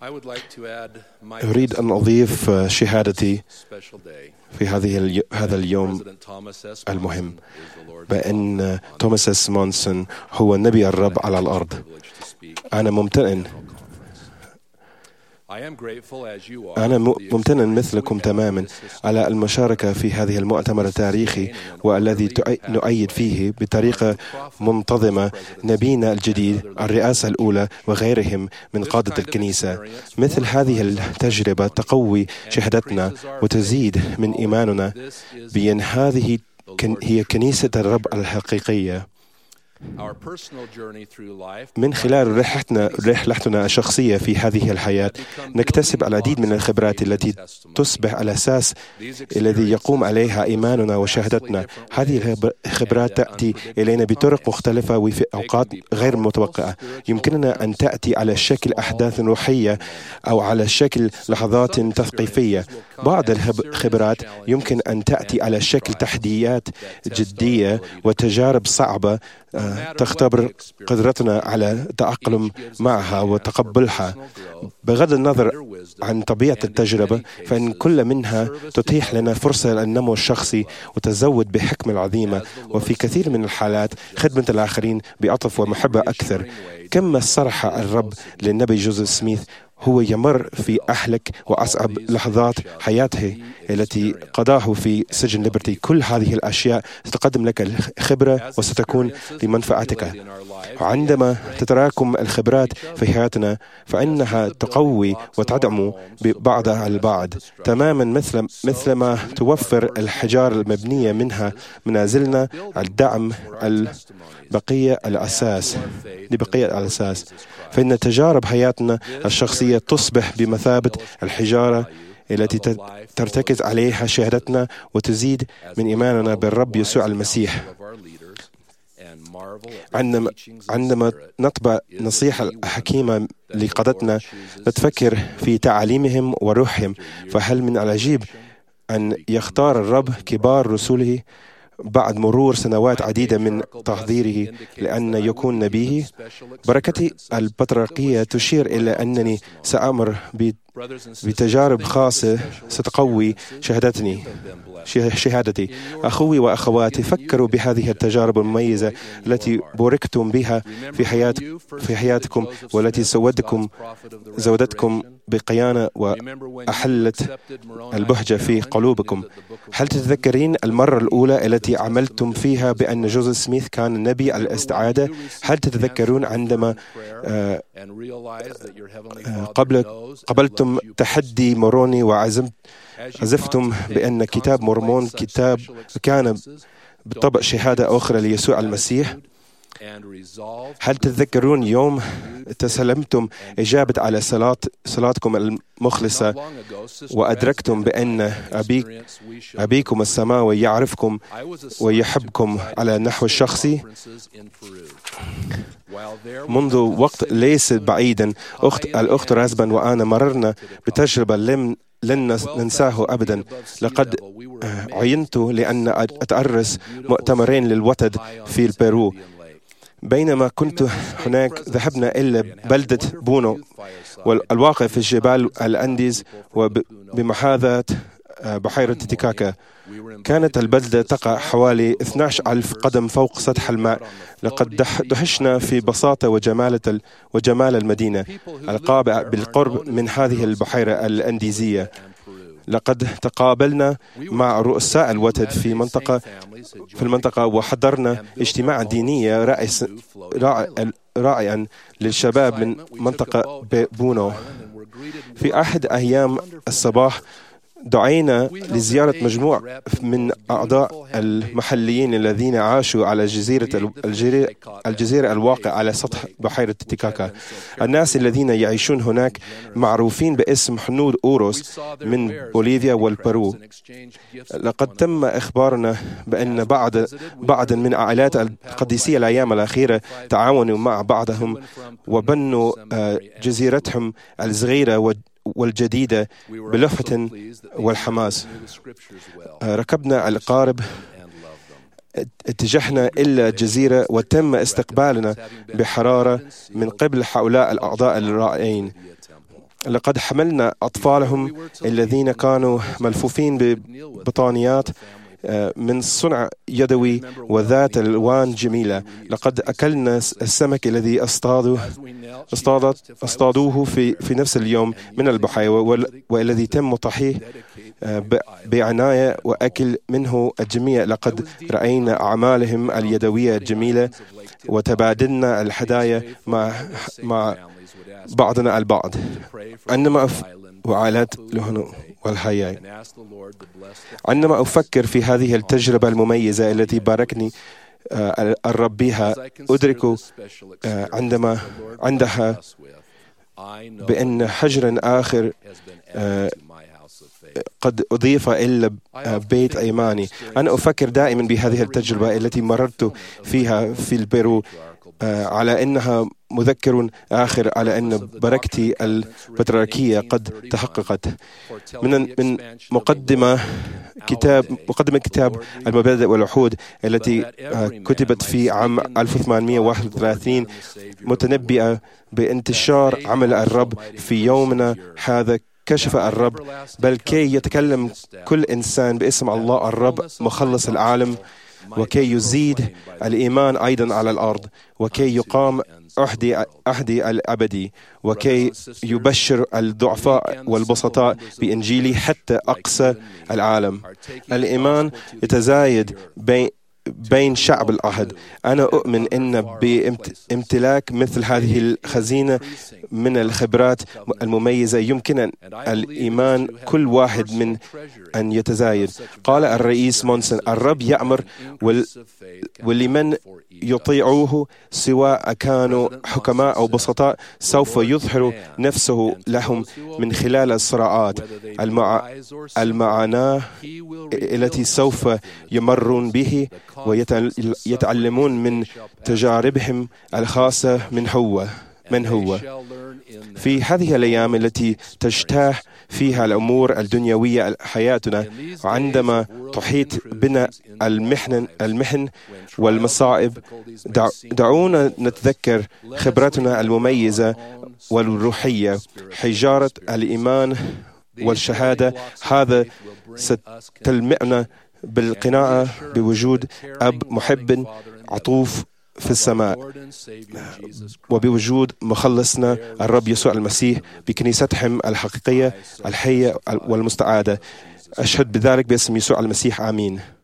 أريد أن أضيف شهادتي في هذا اليوم المهم بأن توماس إس مونسون هو نبي الرب على الأرض. أنا ممتن مثلكم تماما على المشاركة في هذه المؤتمر التاريخي والذي نؤيد فيه بطريقة منتظمة نبينا الجديد الرئاسة الأولى وغيرهم من قادة الكنيسة. مثل هذه التجربة تقوي شهادتنا وتزيد من إيماننا بأن هذه هي كنيسة الرب الحقيقية. من خلال رحلتنا الشخصية في هذه الحياة نكتسب العديد من الخبرات التي تصبح الأساس الذي يقوم عليها إيماننا وشهادتنا. هذه الخبرات تأتي إلينا بطرق مختلفة وفي أوقات غير متوقعة. يمكننا أن تأتي على شكل أحداث روحية أو على شكل لحظات تثقيفية. بعض الخبرات يمكن أن تأتي على شكل تحديات جدية وتجارب صعبة تختبر قدرتنا على التأقلم معها وتقبلها. بغض النظر عن طبيعة التجربة، فإن كل منها تتيح لنا فرصة للنمو الشخصي وتزود بحكمة العظيمة، وفي كثير من الحالات خدمة الآخرين بعطف ومحبة أكثر. كما صرح الرب للنبي جوزيف سميث: هو يمر في أحلك وأصعب لحظات حياته التي قضاه في سجن ليبرتي. كل هذه الأشياء ستقدم لك الخبرة وستكون لمنفعتك. عندما تتراكم الخبرات في حياتنا فإنها تقوي وتدعم بعضها البعض، تماما مثلما توفر الحجار المبنية منها منازلنا الدعم لبقية الأساس. فإن تجارب حياتنا الشخصية تصبح بمثابة الحجارة التي ترتكز عليها شهادتنا وتزيد من إيماننا بالرب يسوع المسيح. عندما نطبع نصيحة حكيمة لقادتنا نتفكر في تعاليمهم وروحهم. فهل من العجيب أن يختار الرب كبار رسوله بعد مرور سنوات عديدة من تحضيره لأن يكون نبيه؟ بركتي البطريركية تشير إلى أنني سأمر بتجارب خاصة ستقوي شهادتي. أخوي وأخواتي، فكروا بهذه التجارب المميزة التي بوركتم بها في حياتكم والتي زودتكم بقيانة وأحلت البهجة في قلوبكم. هل تتذكرين المرة الأولى التي عملتم فيها بأن جوزيف سميث كان نبي الاستعادة؟ هل تتذكرون عندما قبلتم تحدي موروني وعزفتم بأن كتاب مورمون كان بالطبع شهادة أخرى ليسوع المسيح؟ هل تتذكرون يوم تسلمتم إجابة على صلاتكم المخلصة وأدركتم بأن أبيكم السماوي يعرفكم ويحبكم على النحو الشخصي؟ منذ وقت ليس بعيدا الأخت رازبان وأنا مررنا بتجربة لن ننساه أبدا. لقد عينت لأن أتأرس مؤتمرين للوتد في البيرو. بينما كنت هناك ذهبنا إلى بلدة بونو والواقع في جبال الأنديز وبمحاذاة بحيرة تيتيكاكا. كانت البلدة تقع حوالي 12,000 قدم فوق سطح الماء. لقد دهشنا في بساطة وجمال المدينة القابعة بالقرب من هذه البحيرة الأنديزية. لقد تقابلنا مع رؤساء الوتد في المنطقة وحضرنا اجتماع ديني رائعا للشباب من منطقة بونو. في أحد أيام الصباح دعينا لزيارة مجموعة من أعضاء المحليين الذين عاشوا على الجزيرة الواقعة على سطح بحيرة تيتيكاكا. الناس الذين يعيشون هناك معروفين باسم هنود أوروس من بوليفيا والبرو. لقد تم إخبارنا بأن بعض من عائلات القديسية الأيام الأخيرة تعاونوا مع بعضهم وبنوا جزيرتهم الصغيرة والجديدة بلهفة والحماس. ركبنا القارب، اتجهنا إلى الجزيرة وتم استقبالنا بحرارة من قبل هؤلاء الأعضاء الرائعين. لقد حملنا أطفالهم الذين كانوا ملفوفين ببطانيات من صنع يدوي وذات ألوان جميلة. لقد أكلنا السمك الذي اصطادوه في نفس اليوم من البحيرة، والذي تم طهيه بعناية وأكل منه الجميع. لقد رأينا أعمالهم اليدوية الجميلة وتبادلنا الهدايا مع بعضنا البعض. وعائلات لهنو والحياة. عندما أفكر في هذه التجربة المميزة التي باركني الرب بها، أدرك عندها بأن حجرا آخر قد أضيف إلى بيت إيماني. أنا أفكر دائما بهذه التجربة التي مررت فيها في البيرو على أنها مذكر آخر على أن بركتي البطريركية قد تحققت. من مقدمة كتاب المبادئ والوحود التي كتبت في عام 1831 متنبئة بانتشار عمل الرب في يومنا هذا. كشف الرب بل كي يتكلم كل إنسان باسم الله الرب مخلص العالم، وكي يزيد الإيمان أيضا على الأرض، وكي يقام أحدي الأبدي، وكي يبشر الضعفاء والبسطاء بإنجيلي حتى أقصى العالم. الإيمان يتزايد بين شعب العهد. أنا أؤمن أن بامتلاك مثل هذه الخزينة من الخبرات المميزة يمكن الإيمان كل واحد من أن يتزايد. قال الرئيس مونسون: الرب يأمر ولمن يطيعوه سواء كانوا حكماء أو بسطاء سوف يظهر نفسه لهم من خلال الصراعات المعاناة التي سوف يمرون به، ويتعلمون من تجاربهم الخاصة من هو. في هذه الأيام التي تجتاح فيها الأمور الدنيوية حياتنا، عندما تحيط بنا المحن والمصائب، دعونا نتذكر خبرتنا المميزة والروحية، حجارة الإيمان والشهادة. هذا ستلمعنا بالقناعة بوجود أب محب عطوف في السماء، وبوجود مخلصنا الرب يسوع المسيح بكنيستهم الحقيقية الحية والمستعادة. أشهد بذلك باسم يسوع المسيح. آمين.